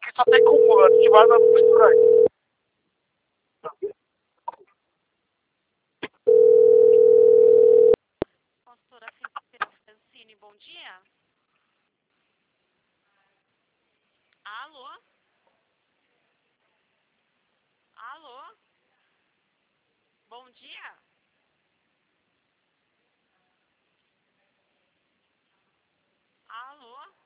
aqui só tem cúpula, de vaza muito estranho. Consultora Francine, bom dia. Alô? Alô? Bom dia? Alô?